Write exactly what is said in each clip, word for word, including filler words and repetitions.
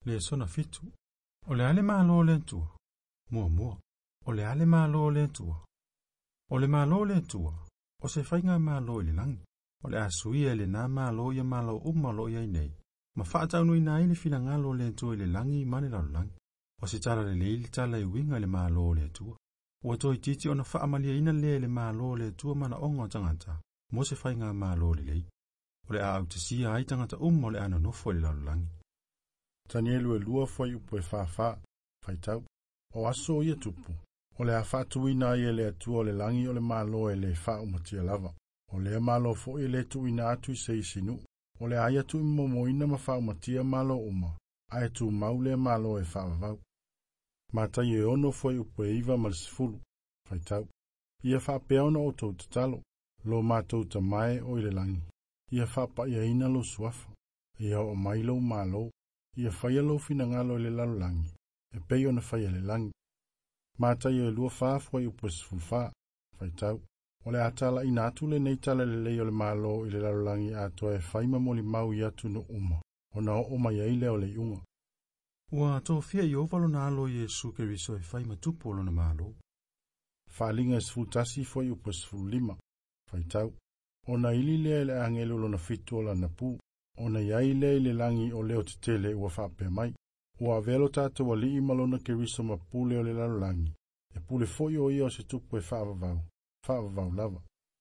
le sona fitu. O le ale malo le tua. Mua mua. O le ale malo le tua. O le malo le tua. O se whainga malo i le langi. O le asuia le nā malo ia malo umalo ia nei. Ma whaatau nui nā ili whina ngalo le tua i le langi i mani lau langi. O se tala le leili tala i winga le malo le tua. Ua toi titi ona whaamalia ina le le malo le tua mana ongo tangata. Mo se whainga malo le lei. O le a au te sia ai tangata umo le ano nofo le lau langi. Tanielu e lua foi upo e whawha, whaitau. O aso ia tupu. O le a whatuina ia le atua o le langi o le malo e le wha umatia lava. O le malo fo i le tuina atu i se sinu. O le aia tu imomoina ma wha umatia malo uma. Ae tu mau le malo e whaavau. Matai e ono foi upo e iwa malsifulu. Whaitau. Ia wha peona o tau tatalo. Lo mātou ta mai o i le langi. Ia wha pa ia ina lo suafa. Ia o mailo malo. Ia whaia lo fina ngalo le lalulangi. E peo na whaia le langi. Mātai e lua whaafua i upo e sifulwha. Whaitau. O le atala ina atu le neitala le leo le malo i le lalulangi ato e whaima moli mau i atu no uma. O na o mai eile o le iunga. Ua tō fia i ovalo na alo Yesu ke riso e whaima tupolo na malo. Whalinga e sifultasi fua i upo e sifulima. Whaitau. O na ili lea le angelo lo na fitu o la na pu. O na iai le le langi o leo te tele ua whape mai. Ua velo tātou a li imalona ke riso ma pule o le lalulangi. E pule foi o ia o se tupu e whaavavau. Whaavavau lava.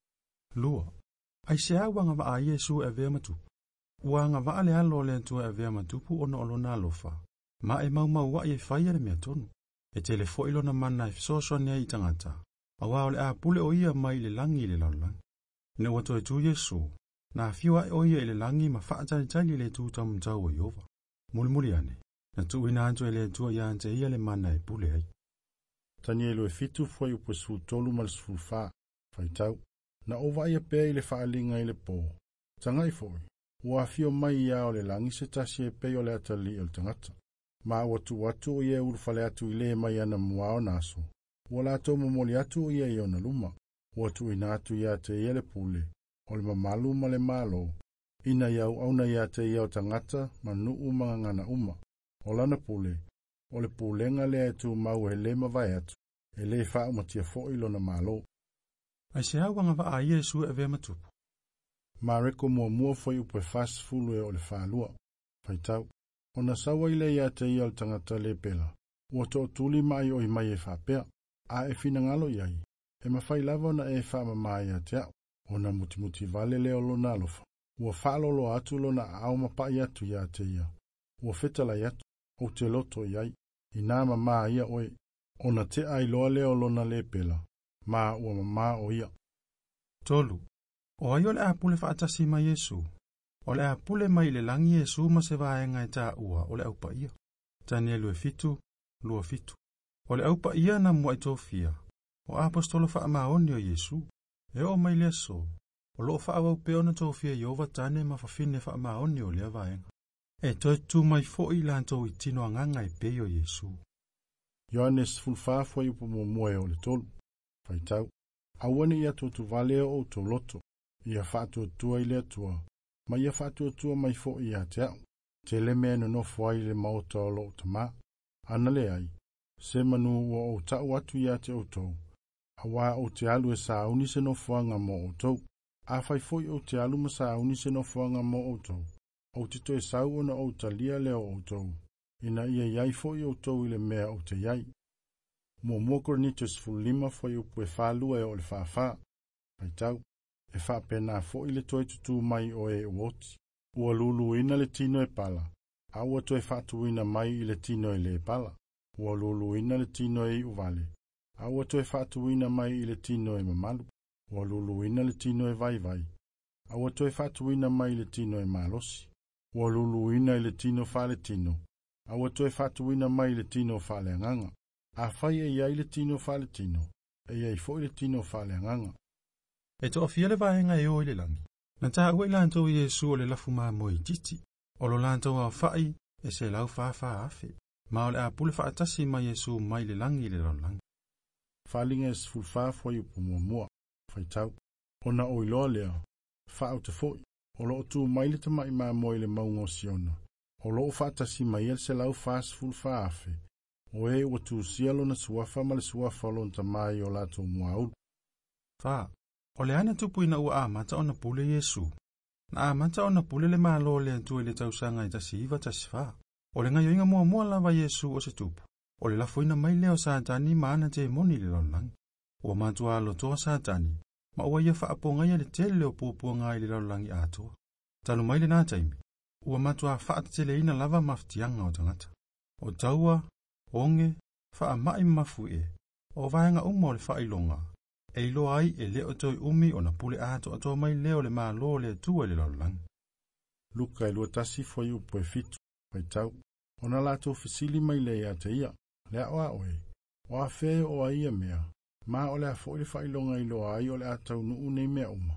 Lua. Ai se au wanga wa a Yesu e vea matupu. Ua nga wa ale alo le antua e vea matupu o na olo na alofa. Ma e mau mau wa i e whaia le mea tonu. E tele foi lo na mana e fisoso nea i tangata. Awa o le a pule o ia mai le langi i le lalulangi. Ne wato e tu Yesu. Na fiwa e o ia i le langi ma whaatani tali le tu tamu tau o Iova. Muli muli ane. Na tu ina anto e le tua ia ante ia le mana e pule ai. Tanielu e fitu foi upo e sfutolu mal sfulfa. Whaitau. Na ova ia pea i le whaalinga i le pō. Tangai foi. Ua fio mai ia o le langi se tasi e peo le atali o le tangata. Ma watu watu o ia urufale atu i le mai ana mua o naso. Ua lato momoli atu o ia i ona luma. Watu ina atu ia te ia le pule. O le mamalu ma le malo. Ina iau au na ia te ia o tangata ma nuu mga ngana uma. O lana pule. O le pulenga le atu mau he le mawai atu. E le wha umatia fo ilo na malo. Ai se au wanga wa a Yesu e vea matupu. Ma reko mua mua foi upo e fast fulu e o le whalua. Whaitau. O na sawa ile ia te ia o tangata le pela. Ua to tuli mai o i mai e whapea. A e fina ngalo iai. E mawhai lava na e wha mai a te au. O na muti muti vale leo lo na alofa. Ua whalolo atu lo na au mapai atu ia te ia. Ua fetala iatu. O te loto iai. I nā mama ia oe. O na te ai loa leo lo na le pela. Ma ua mama o ia. Tolu. O ai o le a pule whaatasi ma Yesu. O le a pule mai le langi Yesu ma se vaenga e tā ua o le aupa ia. Tanielu e fitu, lua fitu. O le aupa ia na mua i tōfia. O apostolo wha maoni o Yesu. E o mai le so. O loo wha awau peo na tōfia Iova tane ma whawhine wha maoni o lea vaenga. E toi tu mai fo i lanto i tino anganga i peo Yesu. Ioannes fulfafo i upo mua e o le tolu. Whaitau. Awane ia tō tu valeo o tō loto. Ia whātua tua i le atua. Ma ia whātua tua mai fo i a te au. Te le mea no nofo ai le maota o lo ta mā. Ana le ai. Se manu o o tau atu i a te o tō. Awa o te alu e sa unise nofo anga mo o tō. A whai foi o te alu ma sa unise nofo anga mo o tō. O te toi sau ona o ta lia leo o tō. Ina ia iai foi o tō i le mea o te iai. Mo mua Korinitus fulima foi upu e whālua e o le whāwha. Paitau. E whapena fo i le toi tutu mai o e uoti. Ua lulu ina le tino e pala. Aua toi whatu ina mai i le tino e le pala. Ua lulu ina le tino e uvale. Aua toi whatu ina mai i le tino e mamalu. Ua lulu ina le tino e vai vai. Aua toi whatu ina mai i le tino e malosi. Ua lulu ina i le tino whale tino. Aua toi whatu ina mai i le tino whale anganga. A whai e ia i le tino whale tino. E ia i fo i le tino whale anganga. E to ofia le vaenga e o i le langi. Na tā ua i lantou Yesu o le lafu maa mo i titi. O lo lantou au whai e se lau wha wha afe. Ma o le a pule wha atasi ma Yesu mai le langi le ron langi. Whalinga e sfulwha fwai upu mua mua. Whaitau. O na o i loa lea. Wha au te fwoi. O lo tu mai le tamai maa mo i le maungo siona. o loo whaatasi mai el se lau fast food whaafe, o e ua tūsia lona suafa ma le suafa lona tamai o lato muaulu. Fa, o le ana tupu ina ua amata ona pule Yesu. Na amata ona pule le malo le antu le tausanga i tasi iwa tasi fa. O le ngai inga mua mua lava Yesu o se tupu. O le lafo ina mai leo satani maana te moni le lolang. Ua matua alo toa satani, ma ua ia whaapo ngai le tele o pupua ngai le lolangi atua. Tanu mai le nā taimi, ua matua whaat tele ina lava maftianga o tangata. O taua, onge, wha mai mafu e, o vaenga umo le whailonga. E ilo ai e leo toi umi o na pule ato ato mai leo le maa lo le tua le lolang. Luka e lua tasi foi upo e fitu, pai tau. Ona lato fisili mai le ia te ia, le awa oe. O a fe o a ia mea, ma o le a fo le whailonga ilo ai o le atau nuu nei mea uma.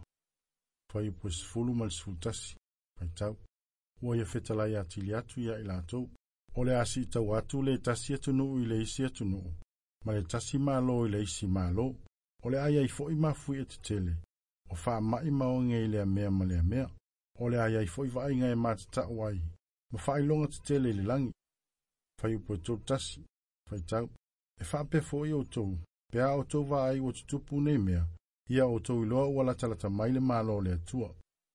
Fai upo e sifulu mal sifultasi, pai tau. Ua ia fetala ia tili atu ia ilatou. O le asi tau atu le tasi atu nuu i le isi atu nuu. Ma le tasi maa lo i le isi maa lo. O le ai ai fo i mafui e te tele. O wha mai maonge i lea mea ma lea mea. O le ai ai fo i vai ngai matata wai. Ma wha ilonga te tele le langi. Fai upo e tō tasi. Fai tau. E wha pe fo i o tōu. Pea o tōu wa ai o tutupu nei mea. Ia o tōu iloa ua la talata mai le malo le atua.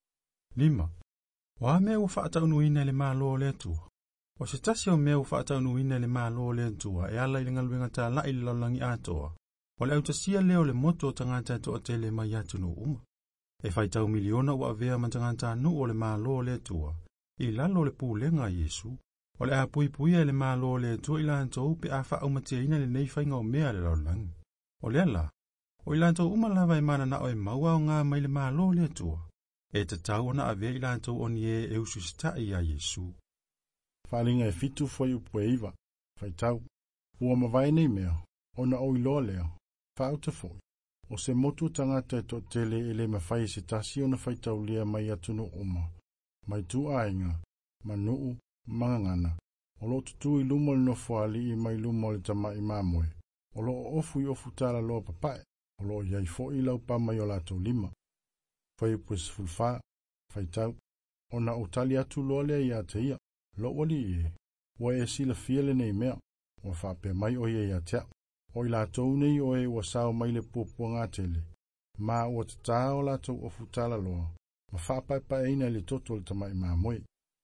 Lima. Wa mea ua wha atau nuina le malo le atua. O se tasi o mea ua wha atau nuina le malo le atua. E ala i lingaluinga tā lai le laulangi atoa. O le autasia leo le moto o tangata to o tele mai atu no uma. E whai tau miliona ua avea ma tangata nu o le malo le atua. I lalo le pūlenga Yesu. O le a pui pui e le malo le atua i lantou pe a wha au mateina le nei whainga o mea le laulangi. O le ala, o i lantou uma lava e mana na o e maua o ngā mai le malo le atua. E te tau ona avea i lantou o ni e e usu stai a Yesu. Whalinga e fitu foi upo e iwa. Whai tau. Ua mawai nei mea. Ona o iloa leo. Whauta foi. O se motu tangata e to tele e le mawhai se tasi o na whaitau lea mai atunu uma. Mai tu ainga, manuu, mangangana. O lo tutu i lumo le nofuali i mai lumo le tama i mamoe. O lo ofu i ofu tala loa papae. O lo iai fo i lau pa mai o lato lima. Whai pues fulfa, whaitau. O na o tali atu loa lea i ate ia. Lo wali i e. Wa e sila fiele nei mea. Wa whape mai o ia i atea. O i latou nei o e ua sao mai le pupua ngā tele. Ma ua tata o latou o futala loa. Ma whapai pa eina le toto le tamai mā moe.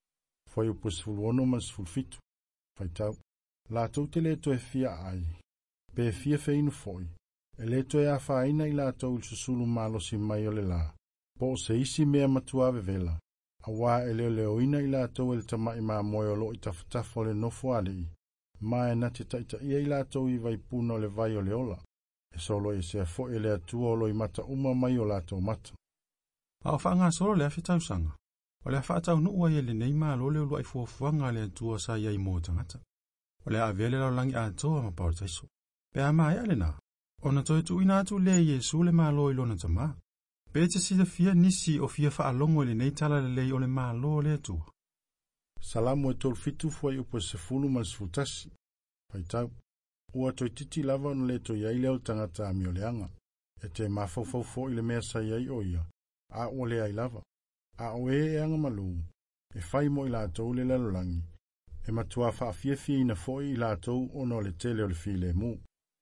Whai upo sifuluono ma sifulfitu. Whai tau. Latou te leto e fia ai. Pe e fia feinu foi. E leto e a whaina i latou il susulu malosi mai o le la. Po se isi mea matuave vela. A wā e leo leo ina i latou le tamai mā moe o lo i tafutafo le nofo alii. Ma e nati taita ia i latou i vai puna o le vai o le ola. E solo e se a fo e le atua o lo i mata uma mai o latou mata. A o wha ngā solo le awhi tausanga. O le a wha tau nuua i le nei maa lo le ulua i fuafuanga le atua sa iai mō tangata. O le a vele lau langi a toa ma pao taiso. Pe a maa e ale nā. O na toi tu ina atu le Yesu le maa lo i lona tama. Pe te si le fia nisi o fia wha alongo le nei tala le lei o le maa lo le atua. Salamu e tol fitu fuai upo se fulu ma sfutasi. Pai tau. Ua toi titi lava no le to iai leo tangata a mioleanga. E te mafau i le mea sa iai o ia. A o le ai lava. A o e e anga malu. E fai mo i latou le lalolangi. E matua wha fia fia ina foi i latou ono le tele o le file mu.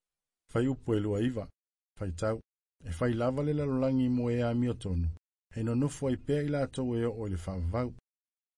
Fai upo e lua iwa. Fai tau. E fai lava le lalolangi mo e a miotonu. E no nofo ai pea i latou e o le whavau.